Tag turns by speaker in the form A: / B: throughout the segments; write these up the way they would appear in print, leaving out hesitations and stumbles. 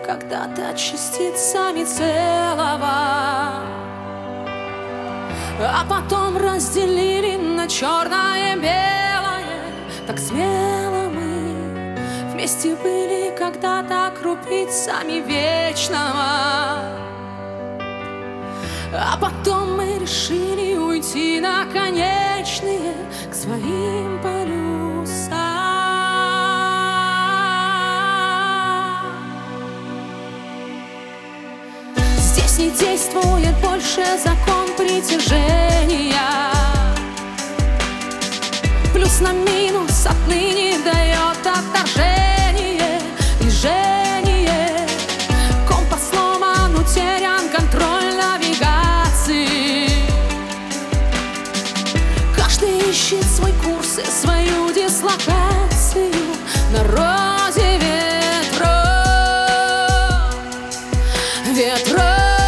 A: когда-то частицами целого, а потом разделили на черное и белое. Так смело мы вместе были когда-то крупицами вечного, а потом мы решили уйти на конечные к своим полюсам. Здесь не действует больше закон притяжения, плюс на минус отныне дает отторжение, движение. Компас сломан, утерян контроль навигации. Каждый ищет свой курс и свою дислокацию на розе ветров.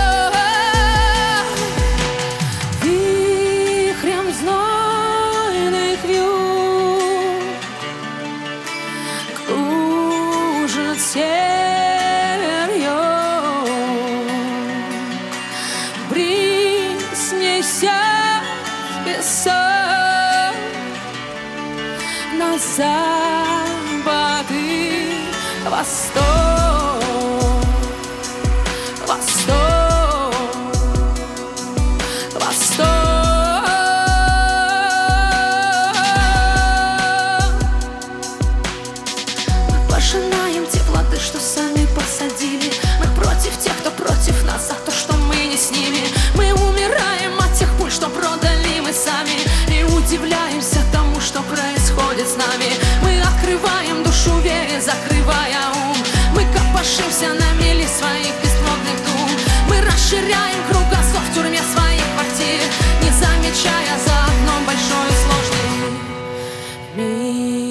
A: Вихрем знойных вьюг кружит север-юг, бриз несет песок на запад и восток. Пожинаем те плоды, что сами посадили. Мы против тех, кто против нас, за то, что мы не с ними. Мы умираем от тех пуль, что продали мы сами, и удивляемся тому, что происходит с нами. Мы открываем душу вере, закрывая ум. Мы копошимся на мели своих бесплодных дум. Мы расширяем кругозор в тюрьме своих квартир, не замечая за окном большой и сложный мир.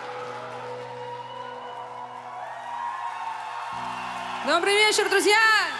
A: Добрый вечер, друзья!